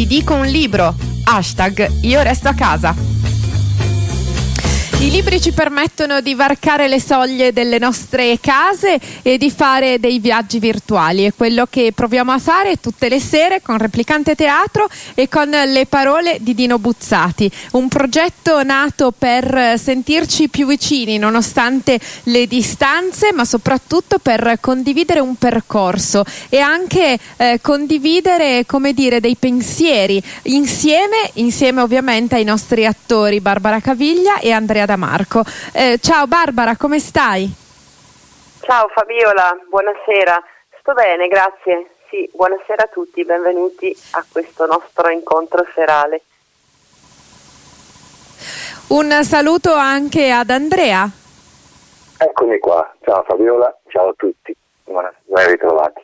Ti dico un libro, #io resto a casa. I libri ci permettono di varcare le soglie delle nostre case e di fare dei viaggi virtuali. È quello che proviamo a fare tutte le sere con Replicante Teatro e con Le parole di Dino Buzzati. Un progetto nato per sentirci più vicini nonostante le distanze, ma soprattutto per condividere un percorso e anche condividere, come dire, dei pensieri insieme ovviamente ai nostri attori Barbara Caviglia e Andrea Da Marco. Ciao Barbara, come stai? Ciao Fabiola, buonasera. Sto bene, grazie. Sì, buonasera a tutti, benvenuti a questo nostro incontro serale. Un saluto anche ad Andrea. Eccomi qua, ciao Fabiola, ciao a tutti, ben ritrovati.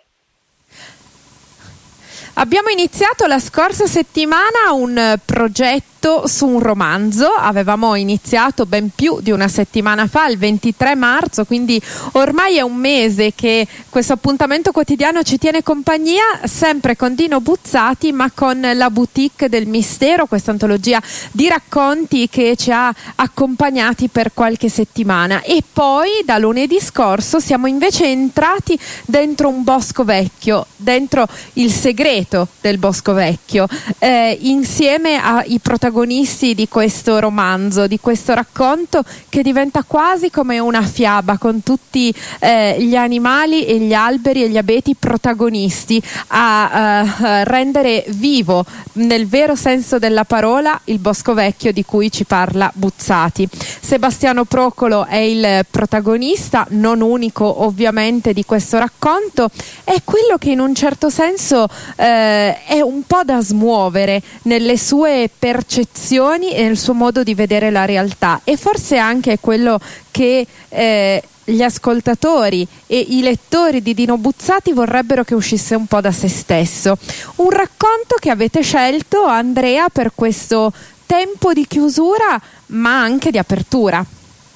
Abbiamo iniziato la scorsa settimana un progetto su un romanzo. Avevamo iniziato ben più di una settimana fa, il 23 marzo, quindi ormai è un mese che questo appuntamento quotidiano ci tiene compagnia, sempre con Dino Buzzati, ma con La Boutique del Mistero, questa antologia di racconti che ci ha accompagnati per qualche settimana. E poi da lunedì scorso siamo invece entrati dentro un bosco vecchio, dentro il segreto del bosco vecchio, insieme ai protagonisti di questo romanzo, di questo racconto che diventa quasi come una fiaba, con tutti gli animali e gli alberi e gli abeti protagonisti, a rendere vivo nel vero senso della parola il bosco vecchio di cui ci parla Buzzati. Sebastiano Procolo è il protagonista, non unico ovviamente, di questo racconto. È quello che in un certo senso è un po' da smuovere nelle sue percezioni e nel suo modo di vedere la realtà, e forse anche quello che gli ascoltatori e i lettori di Dino Buzzati vorrebbero che uscisse un po' da se stesso. Un racconto che avete scelto, Andrea, per questo tempo di chiusura ma anche di apertura.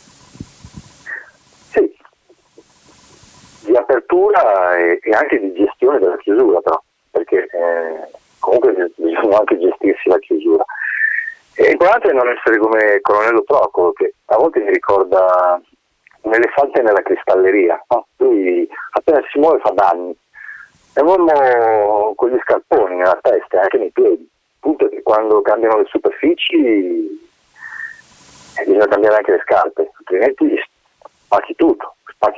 Sì, di apertura e anche di gestione della chiusura, però, perché comunque bisogna anche gestirsi la chiusura. È importante non essere come Colonnello Procolo, che a volte mi ricorda un elefante nella cristalleria, no? Lui appena si muove fa danni. È un uomo con gli scarponi nella testa e anche nei piedi. Il punto è che quando cambiano le superfici bisogna cambiare anche le scarpe, altrimenti spacchi tutto.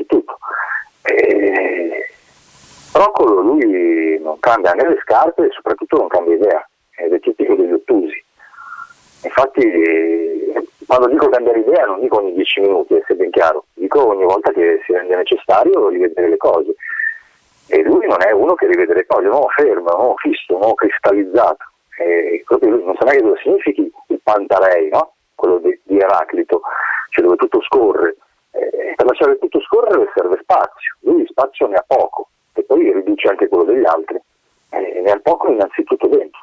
Procolo lui non cambia né le scarpe e soprattutto non cambia idea, ed è tipico degli ottusi. Infatti quando dico cambiare idea non dico ogni 10 minuti, sia ben chiaro, dico ogni volta che si rende necessario rivedere le cose. E lui non è uno che rivede le cose, è un uomo fermo, è un uomo fisso, un uomo cristallizzato. E proprio lui non sa neanche cosa significhi il Pantarei, no? Quello di Eraclito, cioè dove tutto scorre. Per lasciare tutto scorrere serve spazio, lui spazio ne ha poco e poi riduce anche quello degli altri, ne ha poco innanzitutto dentro.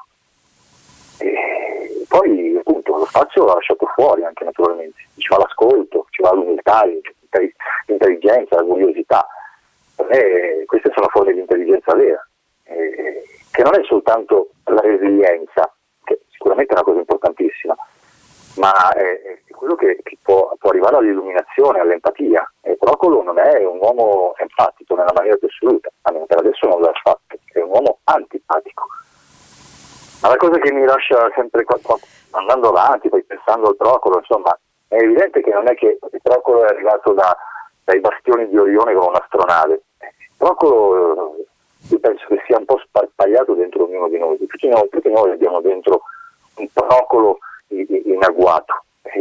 E poi appunto lo spazio l'ha lasciato fuori anche naturalmente, ci va l'ascolto, ci va l'umiltà, l'intelligenza, la curiosità. Queste sono forme di intelligenza vera, che non è soltanto la resilienza, che sicuramente è una cosa importantissima, ma è quello che può arrivare all'illuminazione, all'empatia. E Procolo non è un uomo empatico nella maniera più assoluta, almeno per adesso non l'ha fatto, è un uomo antipatico. Ma la cosa che mi lascia sempre andando avanti, poi pensando al Procolo, insomma, è evidente che non è che il Procolo è arrivato dai bastioni di Orione con un'astronave. Procolo io penso che sia un po' sparpagliato dentro ognuno di noi, tutti noi abbiamo dentro un Procolo in agguato.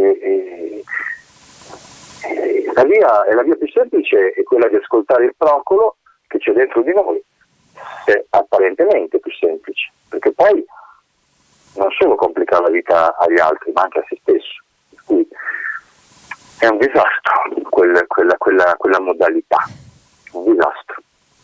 La via più semplice è quella di ascoltare il Procolo che c'è dentro di noi, è apparentemente più semplice, perché poi non solo complica la vita agli altri ma anche a se stesso, per cui è un disastro quella modalità, un disastro.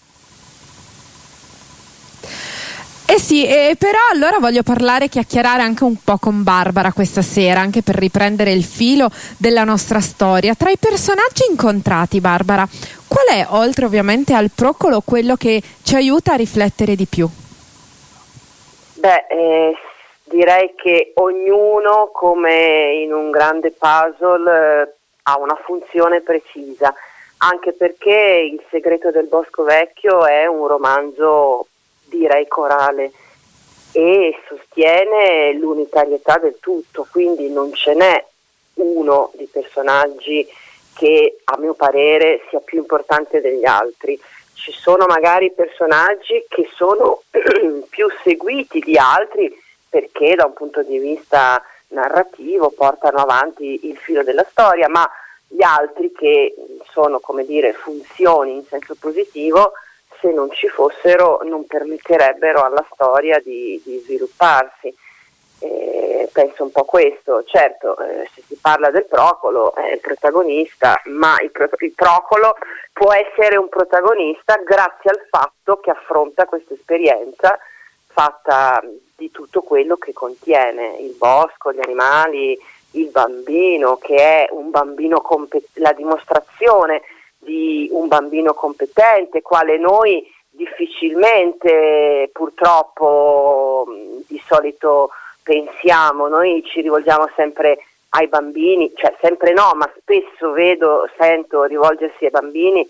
Eh sì, però allora voglio chiacchierare anche un po' con Barbara questa sera, anche per riprendere il filo della nostra storia. Tra i personaggi incontrati, Barbara, qual è, oltre ovviamente al Procolo, quello che ci aiuta a riflettere di più? direi che ognuno, come in un grande puzzle, ha una funzione precisa, anche perché Il segreto del Bosco Vecchio è un romanzo, direi, corale e sostiene l'unitarietà del tutto, quindi non ce n'è uno di personaggi che a mio parere sia più importante degli altri. Ci sono magari personaggi che sono più seguiti di altri perché da un punto di vista narrativo portano avanti il filo della storia, ma gli altri che sono, come dire, funzioni in senso positivo, se non ci fossero non permetterebbero alla storia di svilupparsi. Penso un po' questo. Certo, se si parla del Procolo è il protagonista, ma il Procolo può essere un protagonista grazie al fatto che affronta questa esperienza fatta di tutto quello che contiene il bosco, gli animali, il bambino, che è un bambino la dimostrazione di un bambino competente, quale noi difficilmente purtroppo di solito pensiamo. Noi ci rivolgiamo sempre ai bambini, cioè sempre no, ma spesso sento rivolgersi ai bambini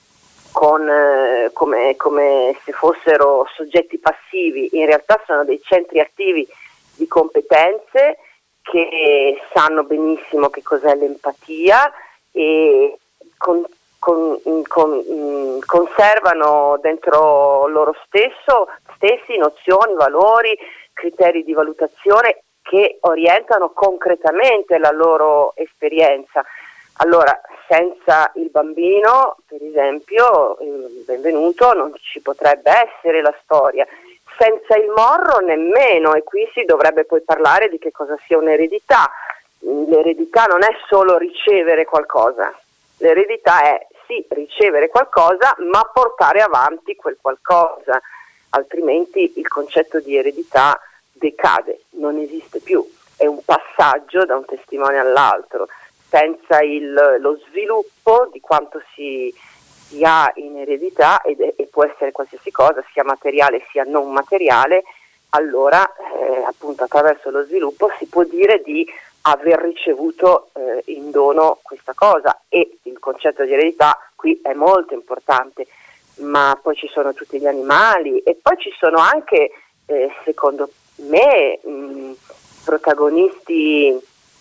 come se fossero soggetti passivi. In realtà sono dei centri attivi di competenze che sanno benissimo che cos'è l'empatia e conservano dentro loro stessi nozioni, valori, criteri di valutazione che orientano concretamente la loro esperienza. Allora, senza il bambino, per esempio, benvenuto, non ci potrebbe essere la storia. Senza il morro nemmeno, e qui si dovrebbe poi parlare di che cosa sia un'eredità. L'eredità non è solo ricevere qualcosa, l'eredità è sì ricevere qualcosa, ma portare avanti quel qualcosa, altrimenti il concetto di eredità decade, non esiste più, è un passaggio da un testimone all'altro. Senza lo sviluppo di quanto si ha in eredità, e può essere qualsiasi cosa, sia materiale sia non materiale, allora appunto attraverso lo sviluppo si può dire di aver ricevuto in dono questa cosa, e il concetto di eredità qui è molto importante. Ma poi ci sono tutti gli animali e poi ci sono anche, secondo me, protagonisti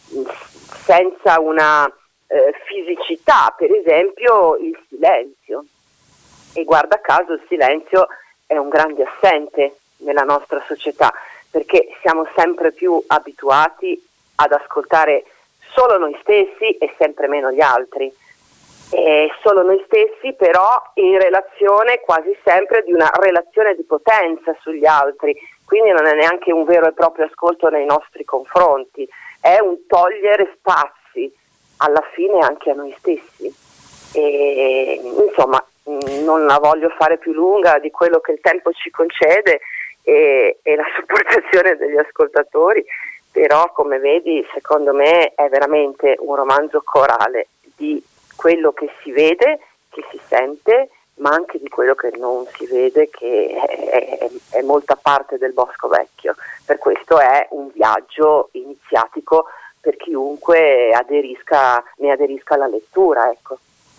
senza una fisicità, per esempio il silenzio. E guarda caso il silenzio è un grande assente nella nostra società, perché siamo sempre più abituati ad ascoltare solo noi stessi e sempre meno gli altri. E solo noi stessi, però in relazione quasi sempre di una relazione di potenza sugli altri, quindi non è neanche un vero e proprio ascolto nei nostri confronti, è un togliere spazi alla fine anche a noi stessi. E insomma, non la voglio fare più lunga di quello che il tempo ci concede e la sopportazione degli ascoltatori, però come vedi secondo me è veramente un romanzo corale di quello che si vede, che si sente, ma anche di quello che non si vede, che è molta parte del Bosco Vecchio. Per questo è un viaggio iniziatico per chiunque ne aderisca alla lettura, ecco.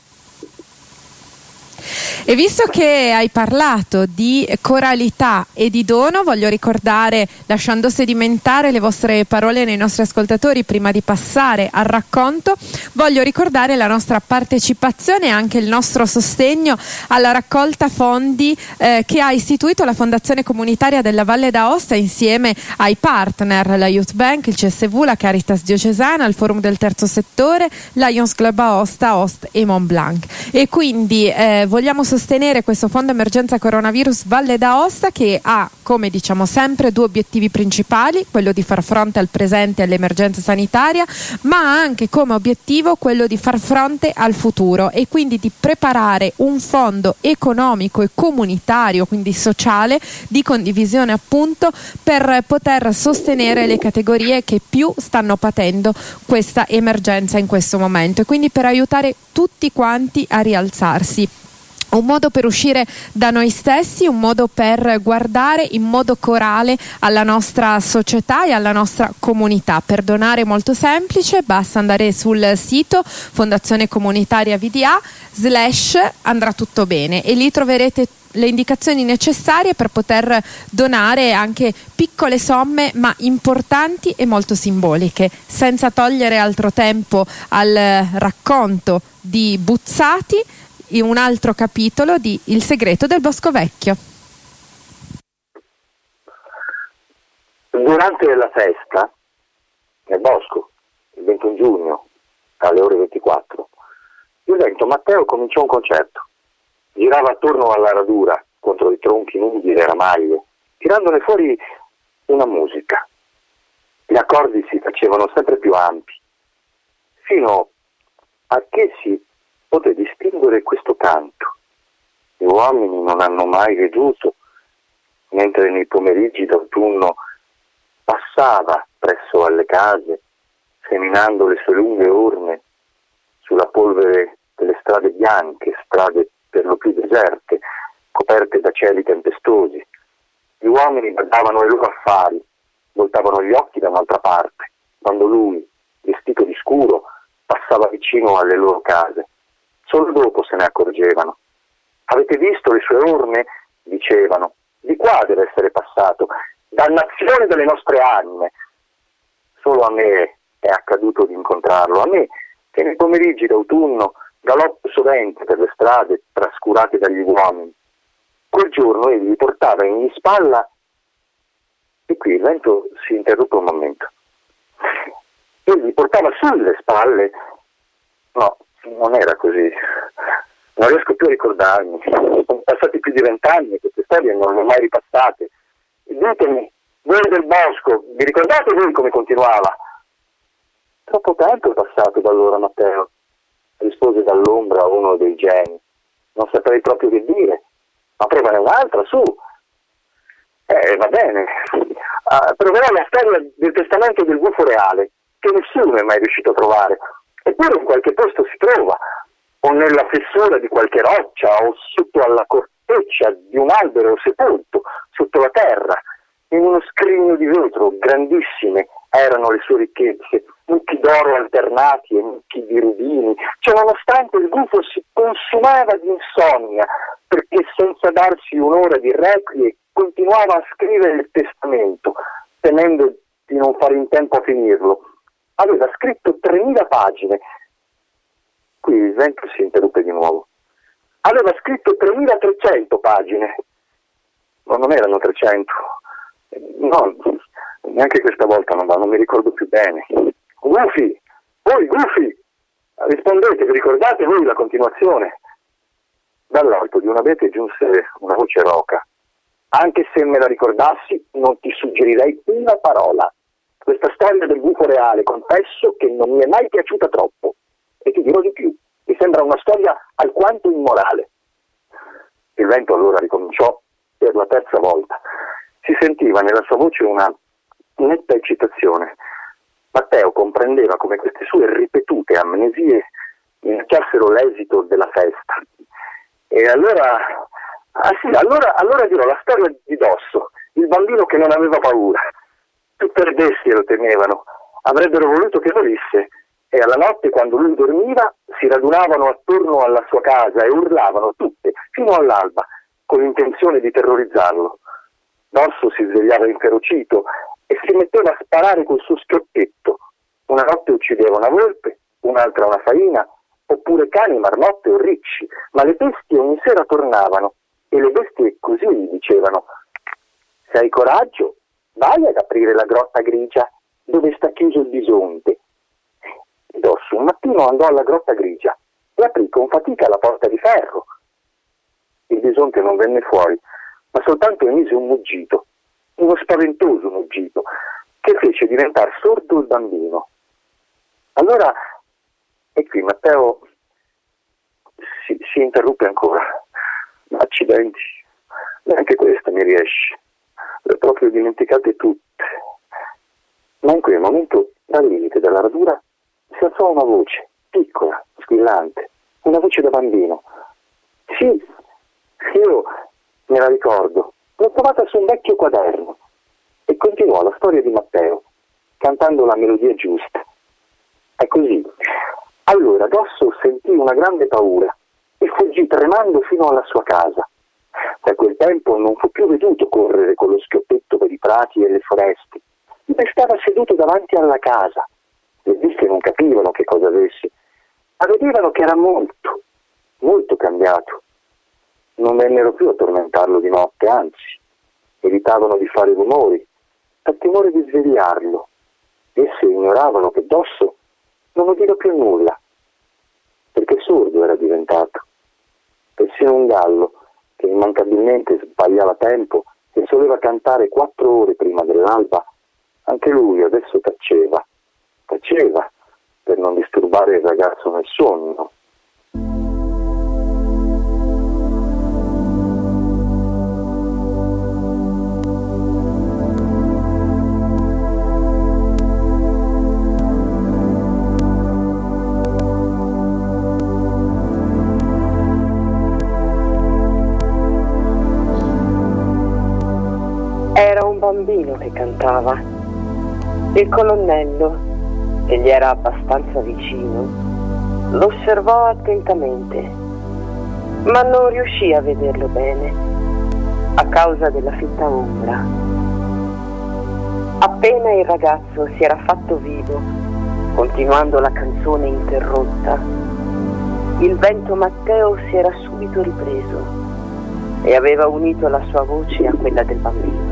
E visto che hai parlato di coralità e di dono, voglio ricordare, lasciando sedimentare le vostre parole nei nostri ascoltatori prima di passare al racconto, voglio ricordare la nostra partecipazione e anche il nostro sostegno alla raccolta fondi che ha istituito la Fondazione Comunitaria della Valle d'Aosta insieme ai partner, la Youth Bank, il CSV, la Caritas Diocesana, il Forum del Terzo Settore, Lions Club Aosta, Ost e Mont Blanc. E quindi vogliamo sostenere questo Fondo Emergenza Coronavirus Valle d'Aosta, che ha, come diciamo sempre, due obiettivi principali: quello di far fronte al presente e all'emergenza sanitaria, ma ha anche come obiettivo quello di far fronte al futuro, e quindi di preparare un fondo economico e comunitario, quindi sociale, di condivisione appunto, per poter sostenere le categorie che più stanno patendo questa emergenza in questo momento, e quindi per aiutare tutti quanti a rialzarsi. un modo per uscire da noi stessi, un modo per guardare in modo corale alla nostra società e alla nostra comunità. Per donare è molto semplice, basta andare sul sito Fondazione Comunitaria VDA / andrà tutto bene e lì troverete le indicazioni necessarie per poter donare anche piccole somme ma importanti e molto simboliche, senza togliere altro tempo al racconto di Buzzati, in un altro capitolo di Il segreto del Bosco Vecchio. Durante la festa nel bosco, il 21 giugno alle ore 24, il vento Matteo cominciò un concerto. Girava attorno alla radura contro i tronchi nudi delle ramaglie, tirandone fuori una musica. Gli accordi si facevano sempre più ampi, fino a che si poté distinguere questo canto. Gli uomini non hanno mai veduto, mentre nei pomeriggi d'autunno passava presso alle case, seminando le sue lunghe orme sulla polvere delle strade bianche, strade per lo più deserte, coperte da cieli tempestosi. Gli uomini guardavano i loro affari, voltavano gli occhi da un'altra parte, quando lui, vestito di scuro, passava vicino alle loro case. Solo dopo se ne accorgevano. Avete visto le sue orme? Dicevano. Di qua deve essere passato. Dannazione delle nostre anime. Solo a me è accaduto di incontrarlo, a me che nei pomeriggi d'autunno galoppo sovente per le strade trascurate dagli uomini. Quel giorno egli portava in spalla, e qui il vento si interruppe un momento, egli portava sulle spalle, no, non era così, non riesco più a ricordarmi, sono passati più di 20 anni, queste storie non le ho mai ripassate. Ditemi, voi del bosco, vi ricordate voi come continuava? Troppo tempo è passato da allora, Matteo, rispose dall'ombra uno dei geni. Non saprei proprio che dire, ma provane un'altra, su. Va bene. Proverò la storia del testamento del gufo reale, che nessuno è mai riuscito a trovare. Eppure in qualche posto si trova, o nella fessura di qualche roccia, o sotto alla corteccia di un albero sepolto, sotto la terra. In uno scrigno di vetro, grandissime erano le sue ricchezze, mucchi d'oro alternati e mucchi di rubini. Cioè, nonostante il gufo si consumava di insonnia, perché senza darsi un'ora di requie continuava a scrivere il testamento, temendo di non fare in tempo a finirlo. Aveva scritto 3000 pagine. Qui il vento si interruppe di nuovo. Aveva scritto 3300 pagine. Ma non erano 300. No, neanche questa volta non mi ricordo più bene. Gufi! Voi Gufi! Rispondete, vi ricordate voi la continuazione? Dall'alto di un abete giunse una voce roca. Anche se me la ricordassi, non ti suggerirei una parola. Questa storia del gufo reale, confesso che non mi è mai piaciuta troppo. E ti dirò di più, mi sembra una storia alquanto immorale. Il vento allora ricominciò per la terza volta. Si sentiva nella sua voce una netta eccitazione. Matteo comprendeva come queste sue ripetute amnesie minacciassero l'esito della festa. E allora dirò la storia di Dosso, il bambino che non aveva paura. Tutte le bestie lo temevano, avrebbero voluto che morisse, e alla notte, quando lui dormiva, si radunavano attorno alla sua casa e urlavano tutte, fino all'alba, con l'intenzione di terrorizzarlo. Dosso si svegliava inferocito e si metteva a sparare col suo schioppetto. Una notte uccideva una volpe, un'altra una faina, oppure cani, marmotte o ricci, ma le bestie ogni sera tornavano, e le bestie così gli dicevano: se hai coraggio, vai ad aprire la grotta grigia dove sta chiuso il bisonte. E Dosso un mattino andò alla grotta grigia e aprì con fatica la porta di ferro. Il bisonte non venne fuori, ma soltanto emise un muggito, uno spaventoso muggito, che fece diventare sordo il bambino. Allora, e qui Matteo si interruppe ancora. Accidenti, neanche questa mi riesce, le ho proprio dimenticate tutte. Ma in quel momento, dal limite della radura, si alzò una voce, piccola, squillante, una voce da bambino. Sì, io me la ricordo. L'ho trovata su un vecchio quaderno e continuò la storia di Matteo, cantando la melodia giusta. È così. Allora Dosso sentì una grande paura e fuggì tremando fino alla sua casa. Da quel tempo non fu più veduto correre con lo schioppetto per i prati e le foreste, ma stava seduto davanti alla casa. Le viste non capivano che cosa avesse, ma vedevano che era molto, molto cambiato. Non vennero più a tormentarlo di notte, anzi, evitavano di fare rumori, per timore di svegliarlo. Esse ignoravano che Dosso non udiva più nulla, perché sordo era diventato. Persino un gallo, che immancabilmente sbagliava tempo e soleva cantare 4 ore prima dell'alba, anche lui adesso taceva per non disturbare il ragazzo nel sonno. Era un bambino che cantava. Il colonnello, che gli era abbastanza vicino, lo osservò attentamente, ma non riuscì a vederlo bene a causa della fitta ombra. Appena il ragazzo si era fatto vivo, continuando la canzone interrotta, il vento Matteo si era subito ripreso e aveva unito la sua voce a quella del bambino.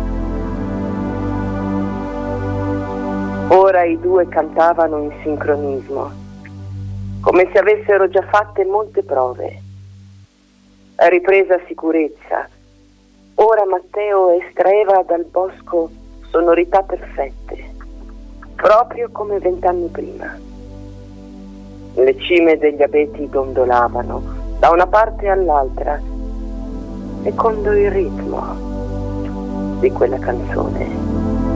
Ora i due cantavano in sincronismo, come se avessero già fatte molte prove. Ripresa sicurezza, ora Matteo estraeva dal bosco sonorità perfette, proprio come 20 anni prima. Le cime degli abeti dondolavano da una parte all'altra, secondo il ritmo di quella canzone.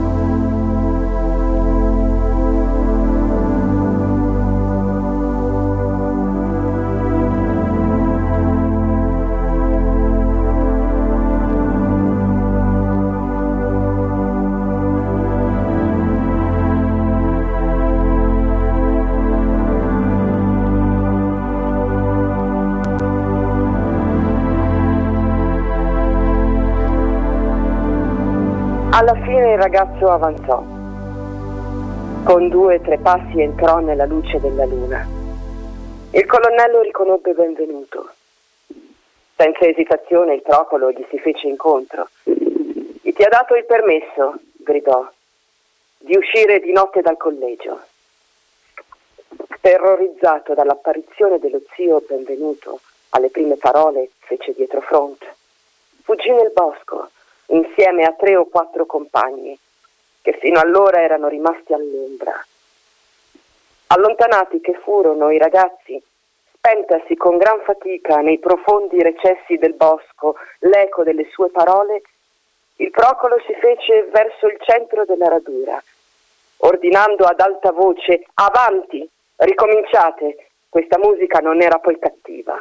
Alla fine il ragazzo avanzò. Con 2 o 3 passi entrò nella luce della luna. Il colonnello riconobbe Benvenuto. Senza esitazione il procolo gli si fece incontro. Chi ti ha dato il permesso, gridò, di uscire di notte dal collegio? Terrorizzato dall'apparizione dello zio Benvenuto, alle prime parole fece dietrofront. Fuggì nel bosco insieme a 3 o 4 compagni che fino allora erano rimasti all'ombra. Allontanati che furono i ragazzi, spentasi con gran fatica nei profondi recessi del bosco l'eco delle sue parole, il procolo si fece verso il centro della radura, ordinando ad alta voce: avanti, ricominciate, questa musica non era poi cattiva.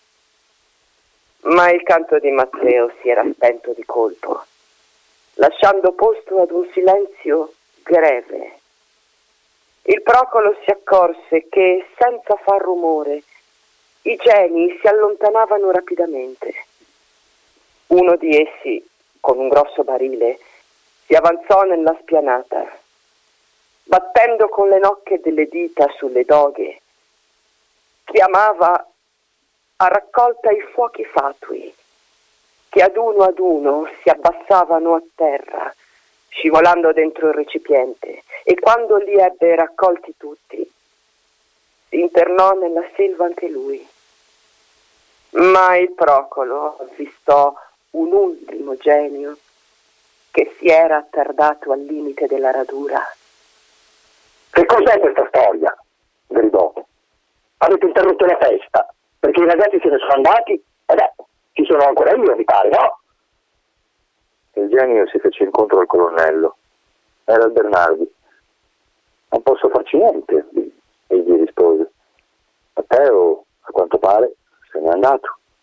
Ma il canto di Matteo si era spento di colpo, lasciando posto ad un silenzio greve. Il procolo si accorse che, senza far rumore, i geni si allontanavano rapidamente. Uno di essi, con un grosso barile, si avanzò nella spianata, battendo con le nocche delle dita sulle doghe, chiamava a raccolta i fuochi fatui, che ad uno si abbassavano a terra, scivolando dentro il recipiente, e quando li ebbe raccolti tutti, si internò nella selva anche lui. Ma il procolo avvistò un ultimo genio che si era attardato al limite della radura. Che cos'è questa storia? Gridò. Avete interrotto la festa, perché i ragazzi se ne sono andati? Ci sono ancora io, mi pare, no? Il genio si fece incontro al colonnello. Era il Bernardi. Non posso farci niente, egli rispose. Matteo, a quanto pare, se n'è andato.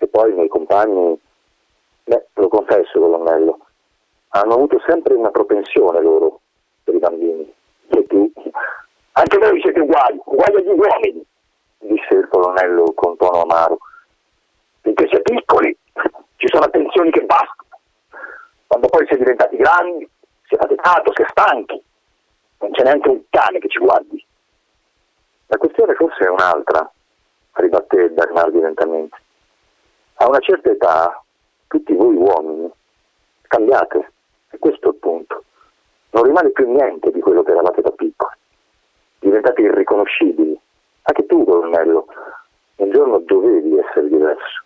poi i miei compagni, lo confesso, colonnello, hanno avuto sempre una propensione loro per i bambini. E tu, anche voi siete uguali agli uomini, disse il colonnello con tono amaro. Finché si è piccoli ci sono attenzioni che bastano. Quando poi si è diventati grandi, si è faticato, si è stanchi, non c'è neanche un cane che ci guardi. La questione forse è un'altra, ribatté Bernardi lentamente. A una certa età, tutti voi uomini cambiate, e questo è il punto. Non rimane più niente di quello che eravate da piccoli. Diventate irriconoscibili. Anche tu, colonnello, un giorno dovevi essere diverso.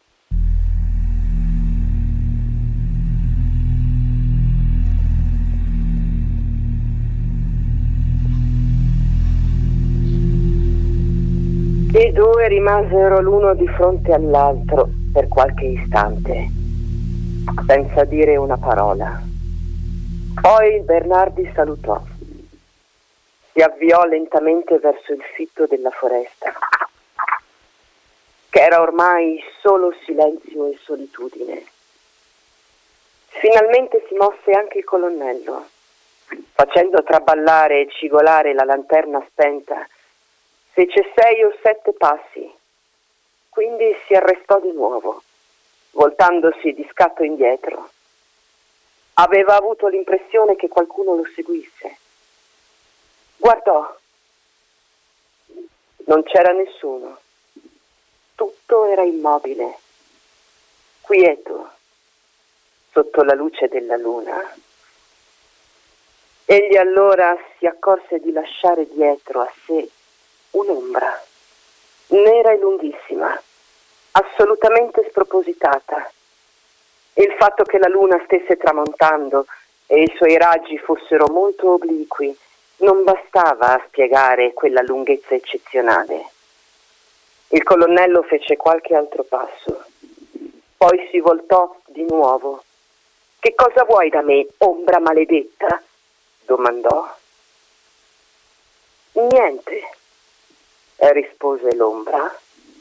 I due rimasero l'uno di fronte all'altro per qualche istante, senza dire una parola. Poi Bernardi salutò. Si avviò lentamente verso il fitto della foresta, che era ormai solo silenzio e solitudine. Finalmente si mosse anche il colonnello, facendo traballare e cigolare la lanterna spenta. Fece 6 o 7 passi, quindi si arrestò di nuovo, voltandosi di scatto indietro. Aveva avuto l'impressione che qualcuno lo seguisse. Guardò. Non c'era nessuno. Tutto era immobile, quieto, sotto la luce della luna. Egli allora si accorse di lasciare dietro a sé un'ombra, nera e lunghissima, assolutamente spropositata. Il fatto che la luna stesse tramontando e i suoi raggi fossero molto obliqui non bastava a spiegare quella lunghezza eccezionale. Il colonnello fece qualche altro passo, poi si voltò di nuovo. «Che cosa vuoi da me, ombra maledetta?» domandò. «Niente», rispose l'ombra.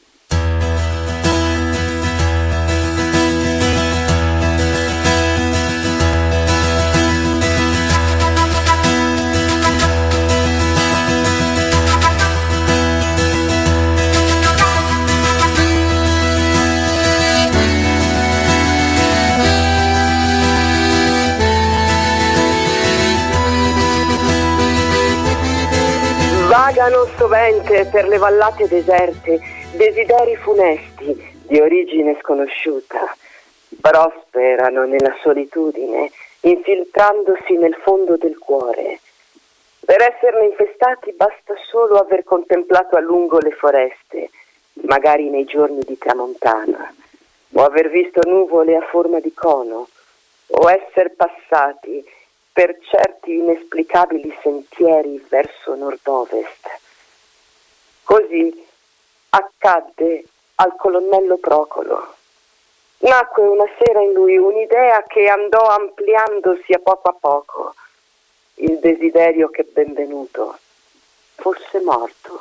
Vagano sovente per le vallate deserte desideri funesti di origine sconosciuta. Prosperano nella solitudine, infiltrandosi nel fondo del cuore. Per esserne infestati basta solo aver contemplato a lungo le foreste, magari nei giorni di tramontana, o aver visto nuvole a forma di cono, o esser passati per certi inesplicabili sentieri verso nord-ovest. Così accadde al colonnello Procolo. Nacque una sera in lui un'idea che andò ampliandosi a poco, il desiderio che Benvenuto fosse morto.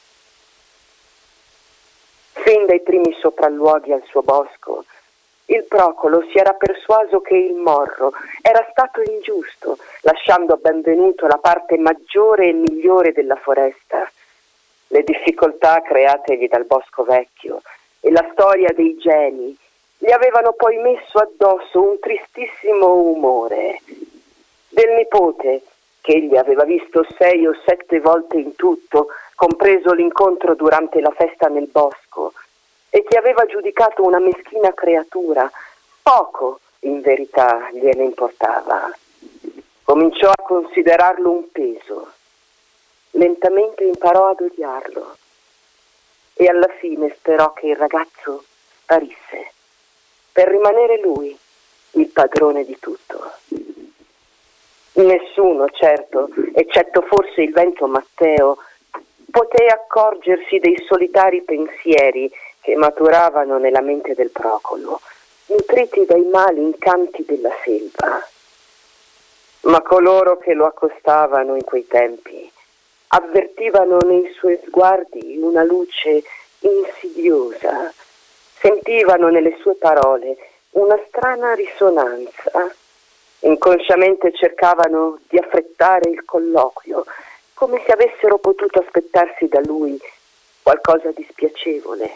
Fin dai primi sopralluoghi al suo bosco, il Procolo si era persuaso che il morro era stato ingiusto, lasciando a Benvenuto la parte maggiore e migliore della foresta. Le difficoltà creategli dal Bosco Vecchio e la storia dei geni gli avevano poi messo addosso un tristissimo umore. Del nipote, che egli aveva visto 6 o 7 volte in tutto, compreso l'incontro durante la festa nel bosco, e che aveva giudicato una meschina creatura, poco in verità gliene importava. Cominciò a considerarlo un peso. Lentamente imparò ad odiarlo e alla fine sperò che il ragazzo sparisse, per rimanere lui il padrone di tutto. Nessuno, certo, eccetto forse il vento Matteo, poté accorgersi dei solitari pensieri che maturavano nella mente del Procolo, nutriti dai mali incanti della selva. Ma coloro che lo accostavano in quei tempi avvertivano nei suoi sguardi una luce insidiosa, Sentivano nelle sue parole una strana risonanza. Inconsciamente cercavano di affrettare il colloquio, come se avessero potuto aspettarsi da lui qualcosa di spiacevole.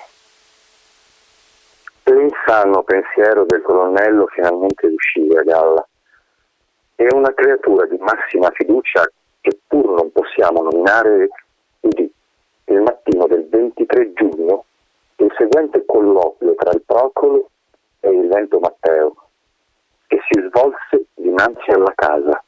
L'insano pensiero del colonnello finalmente uscì a galla. È una creatura di massima fiducia che pur non possiamo nominare, udì il mattino del 23 giugno il seguente colloquio tra il Procolo e il Vento Matteo, che si svolse dinanzi alla casa.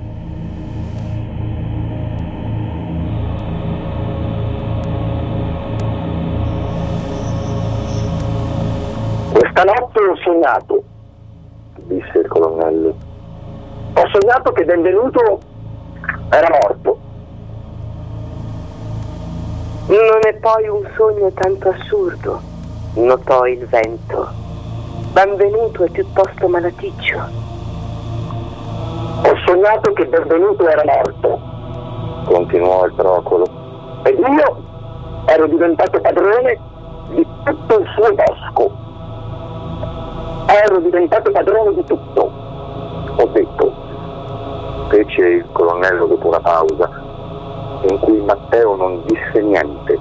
Questa notte ho sognato, disse il colonnello. Ho sognato che Benvenuto era morto. Non è poi un sogno tanto assurdo, notò il Vento. Benvenuto è piuttosto malaticcio. Ho sognato che Benvenuto era morto, continuò il Procolo, ed io ero diventato padrone di tutto il suo bosco. Ero diventato padrone di tutto, ho detto, fece il colonnello dopo una pausa, in cui Matteo non disse niente.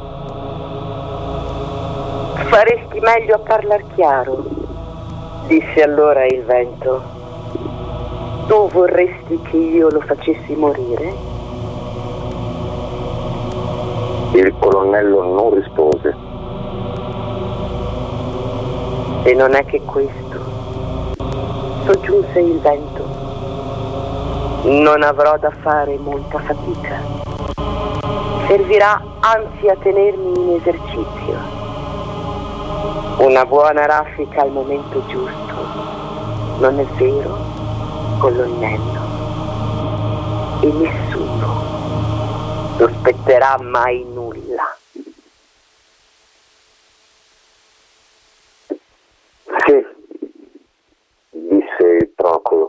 Faresti meglio a parlar chiaro, disse allora il Vento. Tu vorresti che io lo facessi morire? Il colonnello non rispose. E non è che questo, soggiunse il Vento. Non avrò da fare molta fatica. Servirà anzi a tenermi in esercizio. Una buona raffica al momento giusto, non è vero, colonnello? E nessuno sospetterà mai nulla. Sì, disse il Procolo.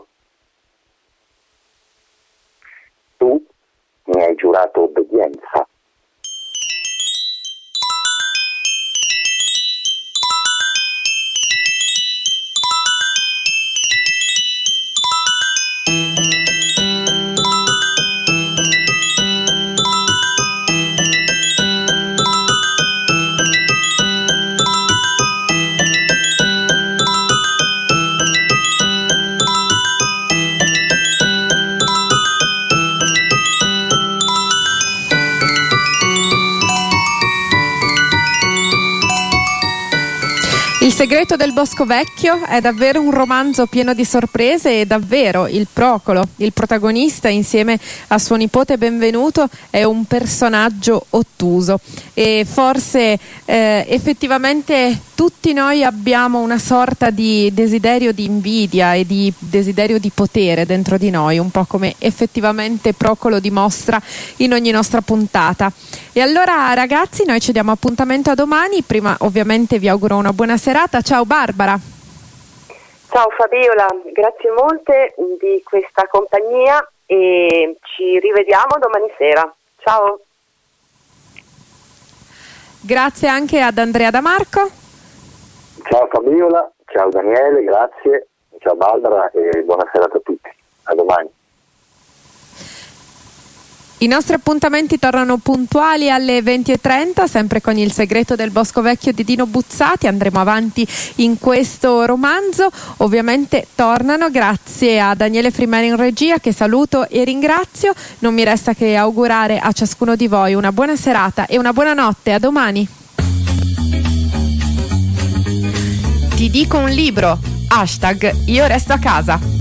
Tu mi hai giurato obbedienza. Il segreto del Bosco Vecchio è davvero un romanzo pieno di sorprese e davvero il Procolo, il protagonista insieme a suo nipote Benvenuto, è un personaggio ottuso e forse effettivamente tutti noi abbiamo una sorta di desiderio di invidia e di desiderio di potere dentro di noi, un po' come effettivamente Procolo dimostra in ogni nostra puntata. E allora ragazzi, noi ci diamo appuntamento a domani. Prima ovviamente vi auguro una buona serata. Ciao Barbara. Ciao Fabiola, grazie molte di questa compagnia e ci rivediamo domani sera. Ciao. Grazie anche ad Andrea Da Marco. Ciao Fabiola, ciao Daniele, grazie, ciao Barbara e buona serata a tutti. A domani. I nostri appuntamenti tornano puntuali alle 20:30, sempre con Il segreto del Bosco Vecchio di Dino Buzzati. Andremo avanti in questo romanzo. Ovviamente tornano grazie a Daniele Frimari in regia, che saluto e ringrazio. Non mi resta che augurare a ciascuno di voi una buona serata e una buona notte. A domani. Ti dico un libro. #io resto a casa.